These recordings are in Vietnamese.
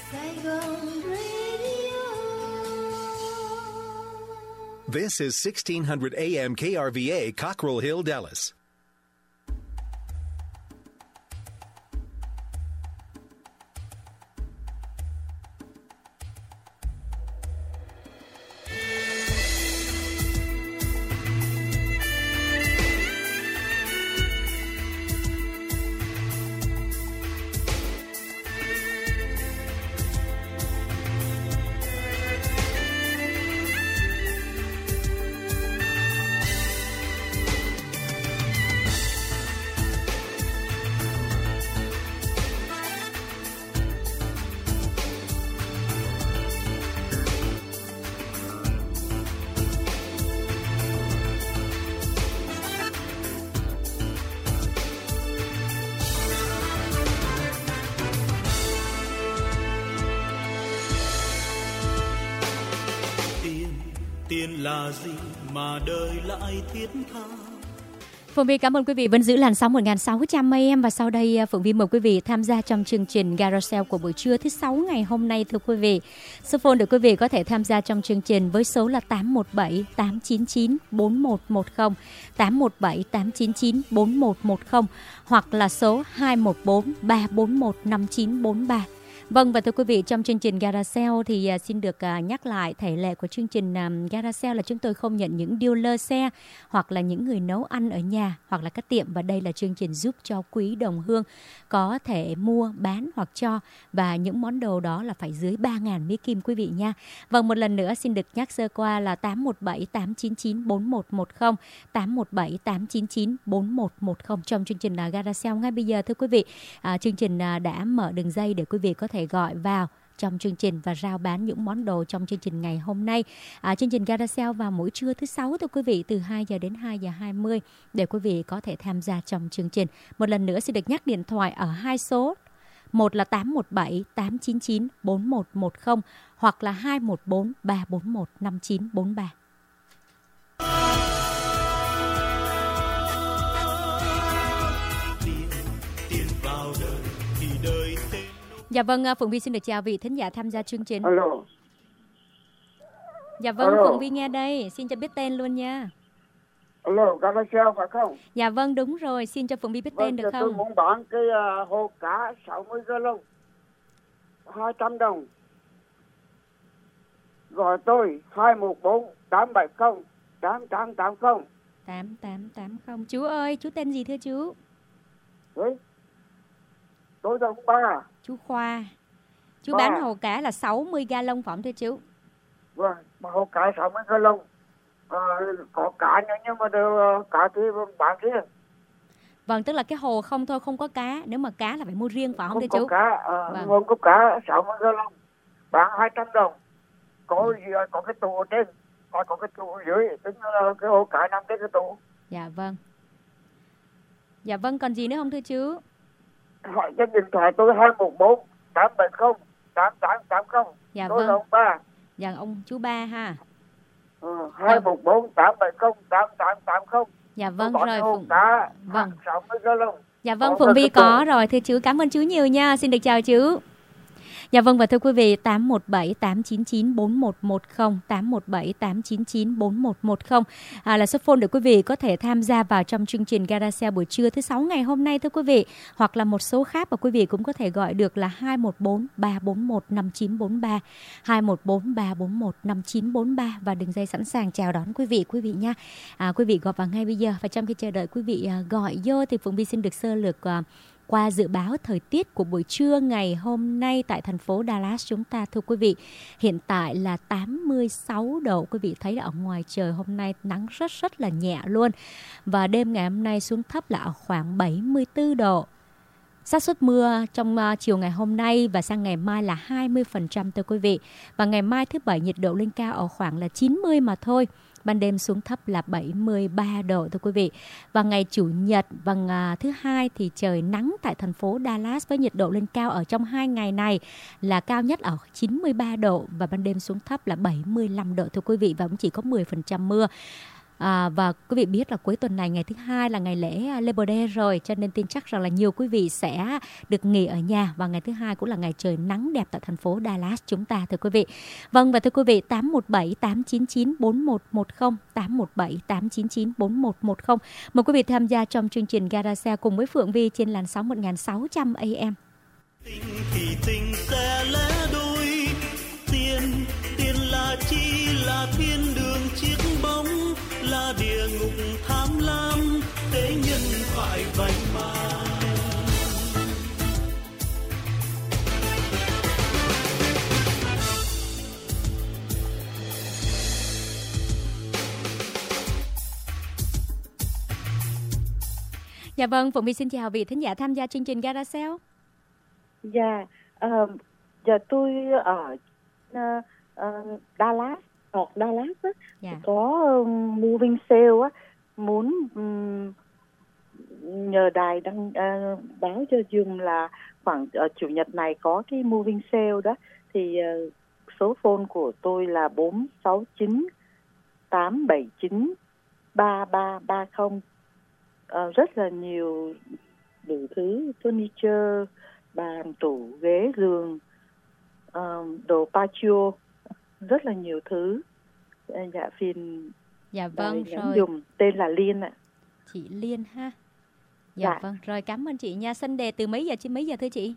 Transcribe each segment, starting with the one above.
Saigon Radio. This is 1600 AM KRVA, Cockrell Hill, Dallas. Tiền là gì mà đời lại thiết tha. Phượng Vi cảm ơn quý vị vẫn giữ làn sóng 1600 AM và sau đây Phượng Vi mời quý vị tham gia trong chương trình Garage của buổi trưa thứ 6 ngày hôm nay thưa quý vị. Số phone để quý vị có thể tham gia trong chương trình với số là 817 899 4110, 817 899 4110 hoặc là số 214 341 5943. Vâng, và thưa quý vị, trong chương trình Garage thì xin được nhắc lại thể lệ của chương trình Garage là chúng tôi không nhận những dealer xe hoặc là những người nấu ăn ở nhà hoặc là các tiệm, và đây là chương trình giúp cho quý đồng hương có thể mua, bán hoặc cho, và những món đồ đó là phải dưới 3.000 Mỹ Kim quý vị nha. Vâng, một lần nữa xin được nhắc sơ qua là 817 899 4110, 817 899 4110 trong chương trình Garage ngay bây giờ thưa quý vị. Chương trình đã mở đường dây để quý vị có thể gọi vào trong chương trình và rao bán những món đồ trong chương trình ngày hôm nay. Chương trình Garage vào mỗi trưa thứ 6 thưa quý vị, từ 2 giờ đến 2 giờ 20 để quý vị có thể tham gia trong chương trình. Một lần nữa xin được nhắc điện thoại ở hai số. Một là 817 899 4110 hoặc là 214 341 5943. Dạ vâng, Phượng Vi xin được chào vị thính giả tham gia chương trình. Alo. Dạ vâng, Alo. Phượng Vi nghe đây, xin cho biết tên luôn nha. Alo, Garage phải không? Dạ vâng, đúng rồi, xin cho Phượng Vi biết tên được không? Tôi muốn bán cái hồ cá 60 gallon 200 đồng. Gọi tôi 214 870 8880. 8880. Chú ơi, chú tên gì thưa chú? Đấy. Tôi là ông Ba. Chú Khoa. Chú Ba. bán hồ cá là 60 gallon phỏng thưa chú. Vâng, mà hồ cá 60 gallon. Có cá nữa nhưng mà đều cá kia bán riêng. Vâng, tức là cái hồ không thôi, không có cá. Nếu mà cá là phải mua riêng phải không thưa chú? Không có cá, Vâng. không có cá 60 gallon. Bán 200 đồng. Có cái tủ ở trên, có cái tủ ở dưới, tức là cái hồ cá nằm trên cái tủ. Dạ vâng. Dạ vâng, còn gì nữa không thưa chú? Hỏi trên điện thoại tôi 214 870 8880. Dạ tôi vâng. là ông Ba. Dạ ông chú Ba ha. 214 870 8880. Dạ vâng Tôi rồi. Phụng cá Vâng. 60 gallon. Dạ vâng, Phượng Vi có rồi thưa chú, cảm ơn chú nhiều nha. Xin được chào chú. Dạ vâng, và thưa quý vị, 817 899 4110, 817 899 4110 là số phone để quý vị có thể tham gia vào trong chương trình Garage buổi trưa thứ 6 ngày hôm nay thưa quý vị. Hoặc là một số khác mà quý vị cũng có thể gọi được là 214 341 5943, 214 341 5943 và đường dây sẵn sàng chào đón quý vị nha. Quý vị gọi vào ngay bây giờ, và trong khi chờ đợi quý vị gọi vô thì Phượng Vi xin được sơ lược qua dự báo thời tiết của buổi trưa ngày hôm nay tại thành phố Dallas chúng ta thưa quý vị. Hiện tại là 86 độ, quý vị thấy là ở ngoài trời hôm nay nắng rất là nhẹ luôn. Và đêm ngày hôm nay xuống thấp là ở khoảng 74 độ. Xác suất mưa trong chiều ngày hôm nay và sang ngày mai là 20% thưa quý vị. Và ngày mai thứ Bảy nhiệt độ lên cao ở khoảng là 90 mà thôi. Ban đêm xuống thấp là 73 độ thưa quý vị. Và ngày Chủ nhật và thứ Hai thì trời nắng tại thành phố Dallas với nhiệt độ lên cao ở trong 2 ngày này là cao nhất ở 93 độ và ban đêm xuống thấp là 75 độ thưa quý vị, và cũng chỉ có 10% mưa. Và quý vị biết là cuối tuần này ngày thứ hai là ngày lễ Labor Day rồi, cho nên tin chắc rằng là nhiều quý vị sẽ được nghỉ ở nhà, và ngày thứ hai cũng là ngày trời nắng đẹp tại thành phố Dallas chúng ta, thưa quý vị. Vâng, và thưa quý vị, 817 899 4110, 817 899 4110. Mời quý vị tham gia trong chương trình Garage cùng với Phượng Vi trên làn sóng 1600 AM. Tình thì tình sẽ lẽ đôi, tiền là chi, là thiên đường chiếc bóng, là địa ngục tham lam, thế nhân phải vạch mà. Dạ vâng, Phụng Vi xin chào vị thính giả tham gia chương trình Garage. Dạ, giờ tôi ở Dallas, á, Dạ. có moving sale á, muốn nhờ đài đăng báo cho dùm là khoảng chủ nhật này có cái moving sale đó, thì số phone của tôi là 469 879 3330. Rất là nhiều đủ thứ furniture, bàn, tủ, ghế, giường, đồ patio, rất là nhiều thứ. Dạ phiền. Dạ vâng, rồi. Dùng tên là Liên ạ. Chị Liên ha. Dạ vâng, rồi cảm ơn chị nha. Sân đề từ mấy giờ đến mấy giờ thưa chị?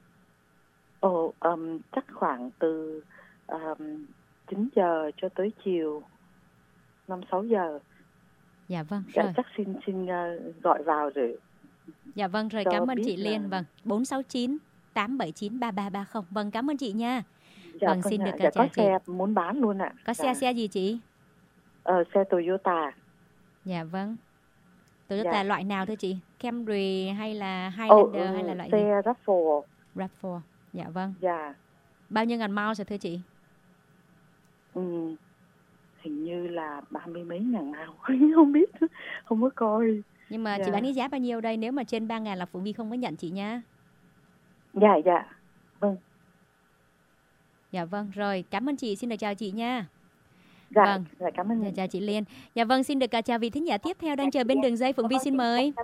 Chắc khoảng từ 9 giờ cho tới chiều 5-6 giờ. Dạ vâng, dạ, rồi. Chắc xin gọi vào rồi. Dạ vâng, rồi cảm ơn chị Liên. Vâng, 469 879 3330. Vâng, cảm ơn chị nha. Dạ, vâng, xin được dạ, chào có chị. xe muốn bán luôn ạ. Có dạ. xe gì chị? Xe Toyota. Dạ vâng. Toyota dạ. loại nào thưa chị? Camry hay là Highlander hay là loại gì? Xe RAV4. RAV4. Dạ vâng. Dạ. Bao nhiêu ngàn miles rồi thưa chị? Hình như là 30 mấy ngàn nào. Không biết, không có coi. Nhưng mà chị bán cái giá bao nhiêu đây? Nếu mà trên 3.000 là Phượng Vi không có nhận chị nha. Dạ, dạ. Vâng. Dạ vâng, rồi cảm ơn chị, xin được chào chị nha. Dạ, vâng. Dạ, cảm ơn. Dạ, chào chị Liên. Dạ vâng, xin được chào vị thính giả tiếp theo đang chờ bên đường dây. Phượng Vi xin mời.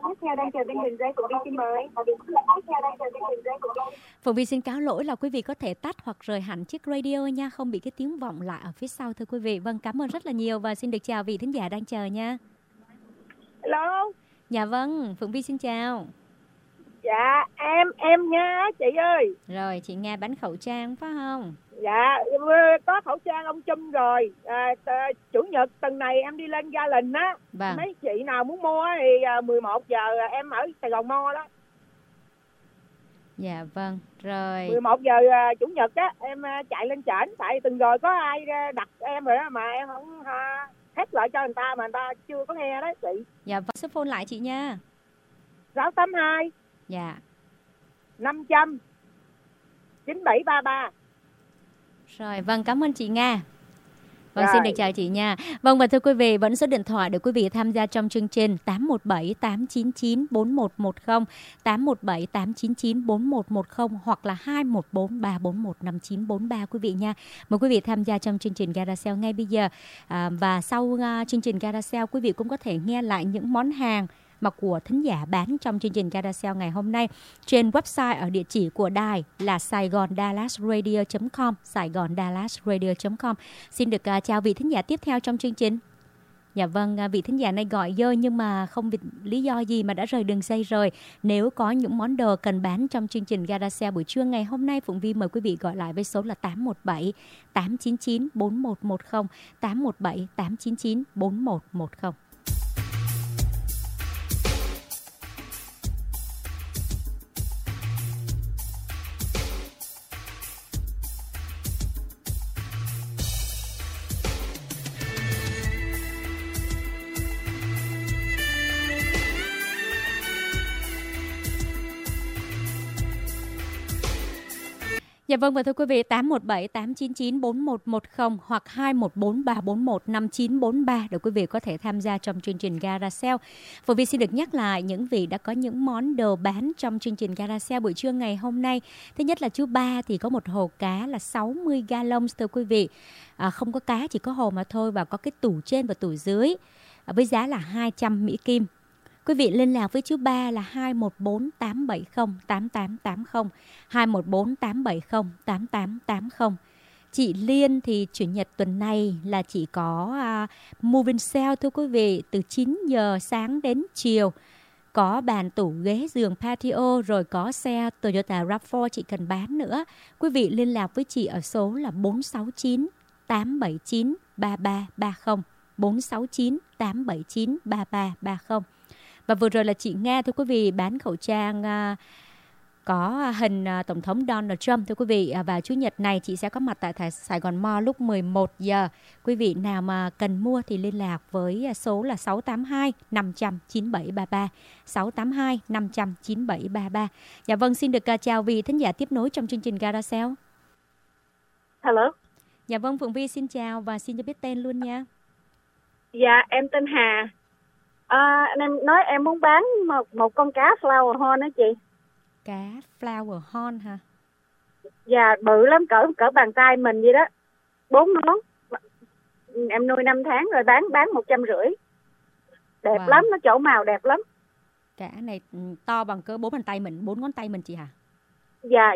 Phượng Vi xin cáo lỗi là quý vị có thể tắt hoặc rời hẳn chiếc radio nha, không bị cái tiếng vọng lại ở phía sau thưa quý vị. Vâng, cảm ơn rất là nhiều và xin được chào vị thính giả đang chờ nha. Hello. Dạ vâng, Phượng Vi xin chào. Dạ, em nha chị ơi. Rồi, chị Nga bán khẩu trang phải không? Dạ, có khẩu trang ông Trump rồi. Chủ nhật tuần này em đi lên Garland á. Vâng. Mấy chị nào muốn mua thì 11 giờ em ở Sài Gòn Mo đó. Dạ vâng, rồi. 11 giờ chủ nhật á, em chạy lên trển. Tại tuần rồi có ai đặt em rồi đó mà em không hết lại cho người ta mà người ta chưa có nghe đấy chị. Dạ vâng, số phone lại chị nha. 682 Dạ 500 9733. Rồi, vâng, cảm ơn chị Nga. Vâng, Rồi. xin được chào chị nha. Vâng, và thưa quý vị, vẫn số điện thoại để quý vị tham gia trong chương trình 817 899 4110, 817 899 4110 hoặc là 214 341 5943 quý vị nha. Mời quý vị tham gia trong chương trình Garage ngay bây giờ. Và sau chương trình Garage, quý vị cũng có thể nghe lại những món hàng mà của thính giả bán trong chương trình Garage ngày hôm nay trên website ở địa chỉ của đài là saigondallasradio.com, saigondallasradio.com. Xin được chào vị thính giả tiếp theo trong chương trình. Dạ vâng, vị thính giả này gọi dơi nhưng mà không biết lý do gì mà đã rời đường dây rồi. Nếu có những món đồ cần bán trong chương trình Garage buổi trưa ngày hôm nay, Phụng Vi mời quý vị gọi lại với số là 817 899 4110, 817 899 4110. Dạ vâng, và thưa quý vị, 817 899 4110 hoặc 214 341 5943 để quý vị có thể tham gia trong chương trình Garage. Phượng Vi xin được nhắc lại những vị đã có những món đồ bán trong chương trình Garage buổi trưa ngày hôm nay. Thứ nhất là chú Ba thì có một hồ cá là 60 gallons thưa quý vị. Không có cá, chỉ có hồ mà thôi, và có cái tủ trên và tủ dưới. với giá là 200 Mỹ Kim. Quý vị liên lạc với chú Ba là 214 870 8880, 214 870 8880. Chị Liên thì Chủ nhật tuần này là chỉ có moving sale thưa quý vị, từ 9 giờ sáng đến chiều. Có bàn tủ ghế giường patio, rồi có xe Toyota RAV4 chị cần bán nữa. Quý vị liên lạc với chị ở số là 469 879 3330, 469 879 3330. Và vừa rồi là chị Nga thưa quý vị, bán khẩu trang có hình Tổng thống Donald Trump thưa quý vị. Và Chủ nhật này chị sẽ có mặt tại Sài Gòn Mall lúc 11 giờ. Quý vị nào mà cần mua thì liên lạc với số là 682 500 9733, 682 500 9733. Dạ vâng, xin được chào vị thính giả tiếp nối trong chương trình Gara Sale. Hello. Dạ vâng, Phượng Vi xin chào và xin cho biết tên luôn nha. Dạ, em tên Hà. Em nói em muốn bán một con cá flower horn đó chị. Cá flower horn hả? Dạ, bự lắm, cỡ bàn tay mình vậy đó. 4 ngón. Em nuôi 5 tháng rồi, bán 150. Đẹp lắm, nó trổ màu đẹp lắm. Cá này to bằng cỡ 4 ngón tay mình chị hả? Dạ.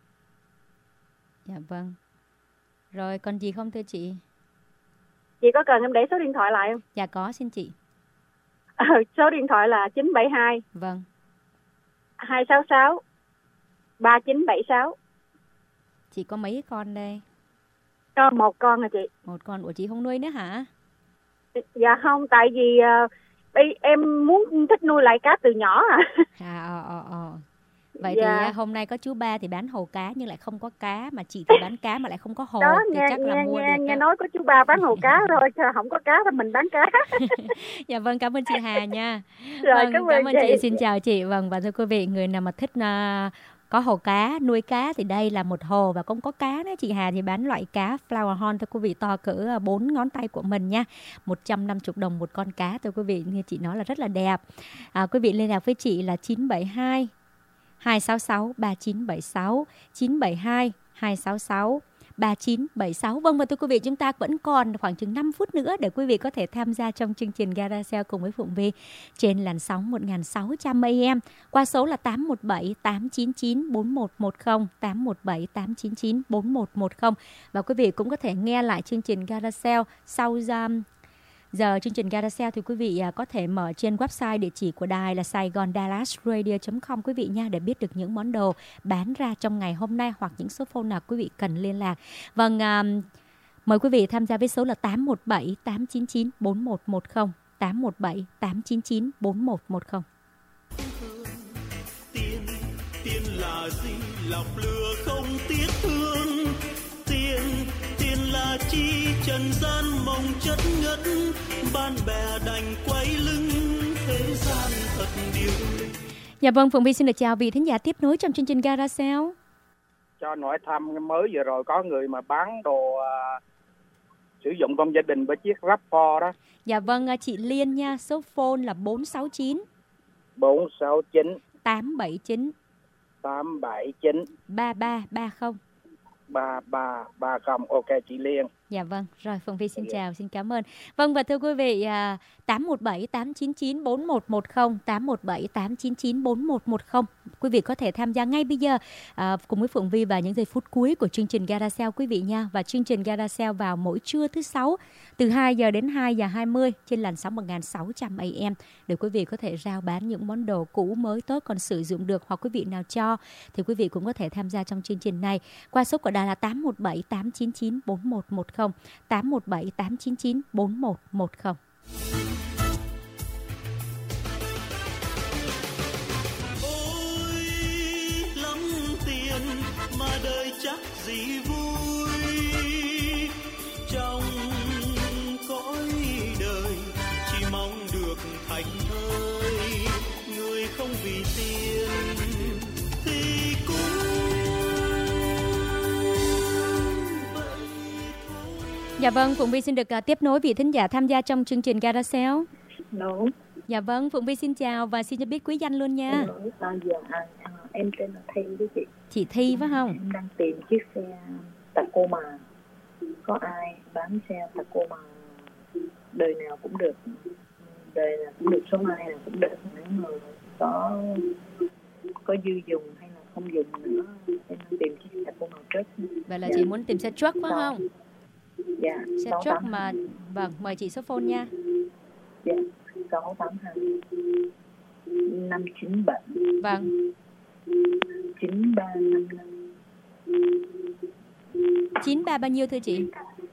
Dạ vâng. Rồi còn gì không thưa chị? Chị có cần em để số điện thoại lại không? Dạ có, xin chị. Số điện thoại là 972 Vâng 266 3976. Chị có mấy con đây? Có một con hả chị? Một con. Ủa chị không nuôi nữa hả? Dạ không, tại vì em muốn thích nuôi lại cá từ nhỏ Vậy dạ. Thì hôm nay có chú Ba thì bán hồ cá nhưng lại không có cá, mà chị thì bán cá mà lại không có hồ. Đó, thì chắc là mua được. Nghe nói có chú Ba bán hồ cá rồi, không có cá thì mình bán cá. Dạ vâng, cảm ơn chị Hà nha. Rồi, vâng, cảm ơn chị. Xin chào chị. Vâng, và thưa quý vị, người nào mà thích có hồ cá, nuôi cá thì đây là một hồ và cũng có cá đó. Chị Hà thì bán loại cá flower horn thưa quý vị, to cỡ 4 ngón tay của mình nha. 150 đồng một con cá thưa quý vị, như chị nói là rất là đẹp. Quý vị liên lạc với chị là 972 266 3976, 972 266 3976. Vâng, và thưa quý vị, chúng ta vẫn còn khoảng chừng 5 phút nữa để quý vị có thể tham gia trong chương trình Gara Sale cùng với Phụng Vi trên làn sóng 1600 AM qua số là 817 899 4110, 817 899 4110. Và quý vị cũng có thể nghe lại chương trình Gara Sale sau giờ chương trình Gara Sale thì quý vị có thể mở trên website, địa chỉ của đài là saigondallasradio.com quý vị nha, để biết được những món đồ bán ra trong ngày hôm nay hoặc những số phone nào quý vị cần liên lạc. Vâng, mời quý vị tham gia với số là 817 899 4110, 817 899 4110. Tiền là gì? Lọc lừa không tiếc thương. Tiền là chi? Trần gian mong chất ngất, bạn bè đành quay lưng, thế gian thật điều. Dạ vâng, Phượng Vi xin được chào vị thính giả tiếp nối trong chương trình Gara Sale. Cho hỏi thăm mới vừa rồi có người mà bán đồ sử dụng trong gia đình với chiếc RAV4 đó. Dạ vâng, chị Liên nha, số phone là 469 879 3330. 3330. Ok chị Liên. Dạ vâng, rồi Phượng Vi xin chào, xin cảm ơn. Vâng, và thưa quý vị, 817 899 4110, 817 899 4110. Quý vị có thể tham gia ngay bây giờ cùng với Phượng Vi vào những giây phút cuối của chương trình Gara Sale quý vị nha. Và chương trình Gara Sale vào mỗi trưa thứ 6 từ 2 giờ đến 2 giờ 20 trên làn sóng 1600 AM để quý vị có thể rao bán những món đồ cũ mới tốt còn sử dụng được, hoặc quý vị nào cho thì quý vị cũng có thể tham gia trong chương trình này qua số của đài là 817 899 4110, 817 899 4110. Ôi lắm tiền mà đời chắc gì vui, trong cõi đời chỉ mong được thành thơi, người không vì tiền thì cũng vậy thôi. Dạ vâng, Phụng Vi xin được tiếp nối vị thính giả tham gia trong chương trình Gara Sale. Đúng. Dạ vâng, Phụng Vi xin chào và xin cho biết quý danh luôn nha. Em tên là Thi đó chị. Chị Thi phải không? Em đang tìm chiếc xe Tacoma. Có ai bán xe Tacoma đời nào cũng được đề là cũng được, số mai là cũng được, nếu mà có dư dùng hay là không dùng nữa em tìm chiếc xe của màu trớt. Vậy là chị muốn tìm xe truck phải không? Dạ. Xe truck mà vâng, mời chị số phone nha. Dạ. 682 597. Vâng. 9355. 93 bao nhiêu thưa chị?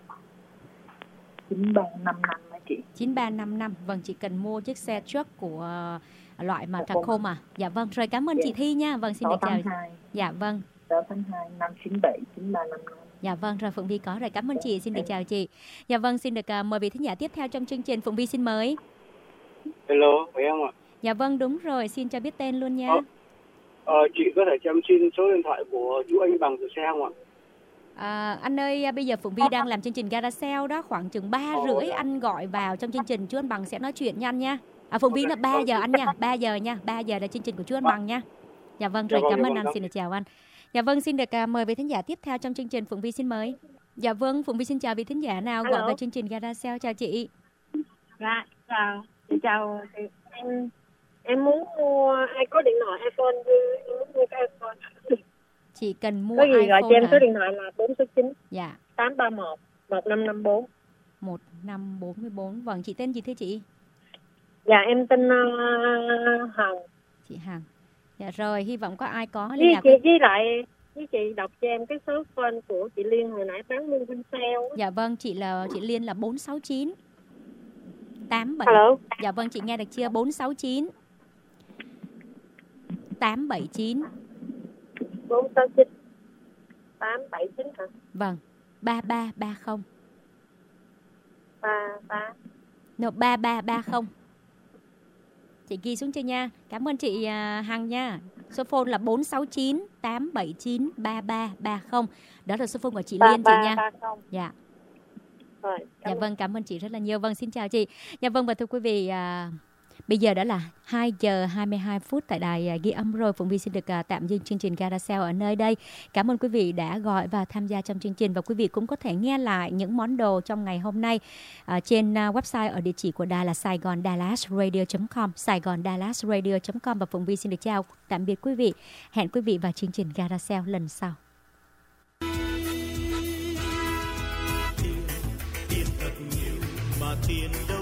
9355 hả chị? 9355. Vâng, chị cần mua chiếc xe truck của loại mà Tacoma. Dạ vâng, rồi cảm ơn chị Thi nha. Vâng, xin được chào. Dạ vâng. 682 597 9355. Dạ vâng, rồi Phượng Vi có rồi, cảm ơn chị, xin được chào chị. Dạ vâng, xin được mời vị thính giả tiếp theo trong chương trình. Phượng Vi xin mời. Hello, phải không ạ? Dạ vâng, đúng rồi, xin cho biết tên luôn nha. Chị có thể cho em xin số điện thoại của chú Anh Bằng từ xe không ạ? Anh ơi, bây giờ Phượng Vi đang làm chương trình Gara Sale đó, khoảng chừng 3:30 anh gọi vào trong chương trình, chú Anh Bằng sẽ nói chuyện nhanh nha. Phượng Vi là 3 giờ anh nha, 3 giờ nha, 3 giờ là chương trình của chú Anh Bằng nha. Dạ vâng, rồi cảm ơn anh, xin được chào anh. Dạ vâng, xin được mời vị thính giả tiếp theo trong chương trình. Phượng Vi xin mời. Dạ vâng, Phượng Vi xin chào vị thính giả nào gọi vào chương trình Gara Sale. Chào chị. Dạ, chào. Chị chào. Em muốn mua, ai có điện thoại iPhone, em muốn mua cái iPhone. Chị cần mua có gì iPhone gọi cho em số điện thoại là 469 dạ 831 1554 1544. Vâng, chị tên gì thưa chị? Dạ em tên Hằng. Chị Hằng. Dạ rồi, hy vọng có ai có với liên lạc với chị đọc cho em cái số phone của chị Liên hồi nãy bán Moving Sale. Dạ vâng, chị Liên là 469 87. Hello. Dạ vâng, chị nghe được chưa? 469 879 469 879 hả? Vâng, 3330. 3330. Chị ghi xuống chưa nha. Cảm ơn chị Hằng nha. Số phone là 469 879 3330. Đó là số phone của chị Liên chị nha. Dạ. Rồi, dạ vâng, cảm ơn chị rất là nhiều. Vâng, xin chào chị. Dạ vâng, và thưa quý vị, bây giờ đã là 2 giờ 22 phút tại đài ghi âm rồi. Phụng Vi xin được tạm dừng chương trình Gara Sale ở nơi đây. Cảm ơn quý vị đã gọi và tham gia trong chương trình. Và quý vị cũng có thể nghe lại những món đồ trong ngày hôm nay trên website ở địa chỉ của đài là saigondallasradio.com, saigondallasradio.com. Và Phụng Vi xin được chào tạm biệt quý vị. Hẹn quý vị vào chương trình Gara Sale lần sau. Tiền thật nhiều mà tiền đâu